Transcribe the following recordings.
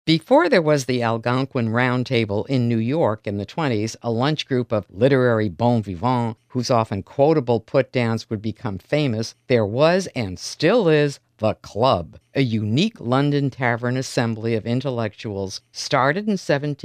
Before there was the Algonquin Round Table in New York in the 20s, a lunch group of literary bon vivants whose often quotable put-downs would become famous, there was and still is the Club, a unique London tavern assembly of intellectuals started in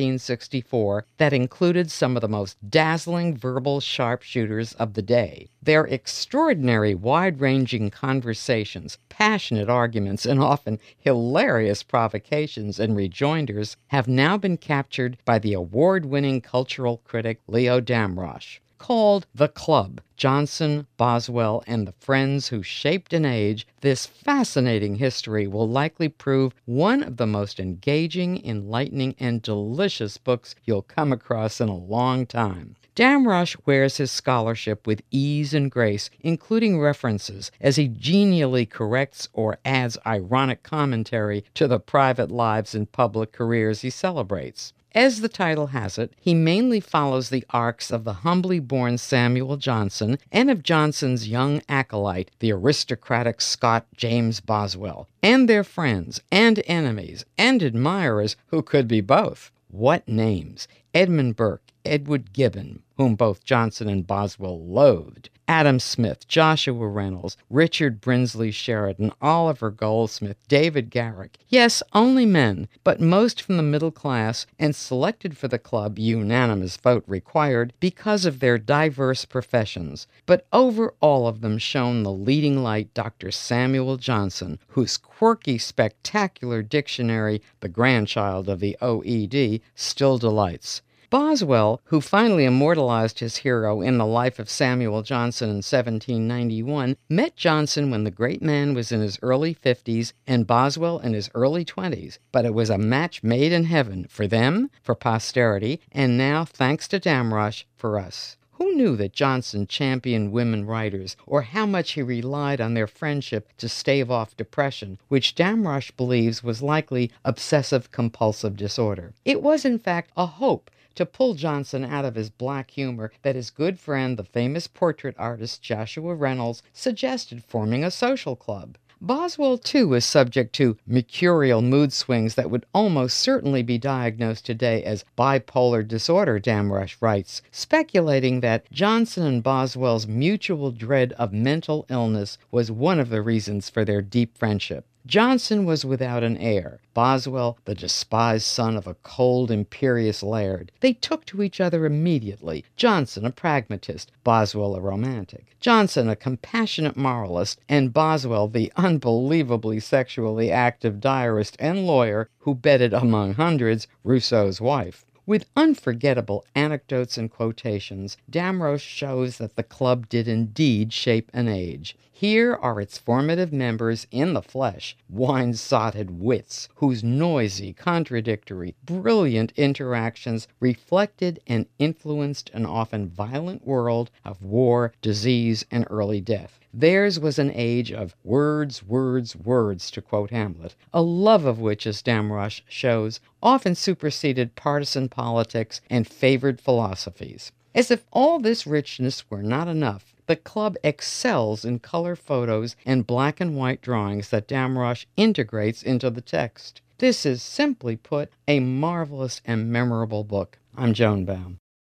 1764 that included some of the most dazzling verbal sharpshooters of the day. Their extraordinary wide-ranging conversations, passionate arguments, and often hilarious provocations and rejoinders have now been captured by the award-winning cultural critic Leo Damrosch. Called The Club, Johnson, Boswell, and the Friends Who Shaped an Age, this fascinating history will likely prove one of the most engaging, enlightening, and delicious books you'll come across in a long time. Damrosch wears his scholarship with ease and grace, including references, as he genially corrects or adds ironic commentary to the private lives and public careers he celebrates. As the title has it, he mainly follows the arcs of the humbly born Samuel Johnson and of Johnson's young acolyte, the aristocratic Scot James Boswell, and their friends and enemies and admirers who could be both. What names! Edmund Burke, Edward Gibbon, whom both Johnson and Boswell loathed, Adam Smith, Joshua Reynolds, Richard Brinsley Sheridan, Oliver Goldsmith, David Garrick. Yes, only men, but most from the middle class, and selected for the club, unanimous vote required, because of their diverse professions. But over all of them shone the leading light, Dr. Samuel Johnson, whose quirky, spectacular dictionary, the grandchild of the OED, still delights. Boswell, who finally immortalized his hero in the Life of Samuel Johnson in 1791, met Johnson when the great man was in his early 50s and Boswell in his early 20s, but it was a match made in heaven for them, for posterity, and now, thanks to Damrosch, for us. Who knew that Johnson championed women writers, or how much he relied on their friendship to stave off depression, which Damrosch believes was likely obsessive-compulsive disorder? It was, in fact, a hope to pull Johnson out of his black humor that his good friend, the famous portrait artist Joshua Reynolds, suggested forming a social club. Boswell, too, is subject to mercurial mood swings that would almost certainly be diagnosed today as bipolar disorder, Damrosch writes, speculating that Johnson and Boswell's mutual dread of mental illness was one of the reasons for their deep friendship. Johnson was without an heir, Boswell the despised son of a cold, imperious laird. They took to each other immediately, Johnson a pragmatist, Boswell a romantic, Johnson a compassionate moralist, and Boswell the unbelievably sexually active diarist and lawyer who bedded, among hundreds, Rousseau's wife. With unforgettable anecdotes and quotations, Damrosch shows that the club did indeed shape an age. Here are its formative members in the flesh, wine-sotted wits, whose noisy, contradictory, brilliant interactions reflected and influenced an often violent world of war, disease, and early death. Theirs was an age of words, words, words, to quote Hamlet, a love of which, as Damrosch shows, often superseded partisan politics and favored philosophies. As if all this richness were not enough, the club excels in color photos and black and white drawings that Damrosch integrates into the text. This is, simply put, a marvelous and memorable book. I'm Joan Baum.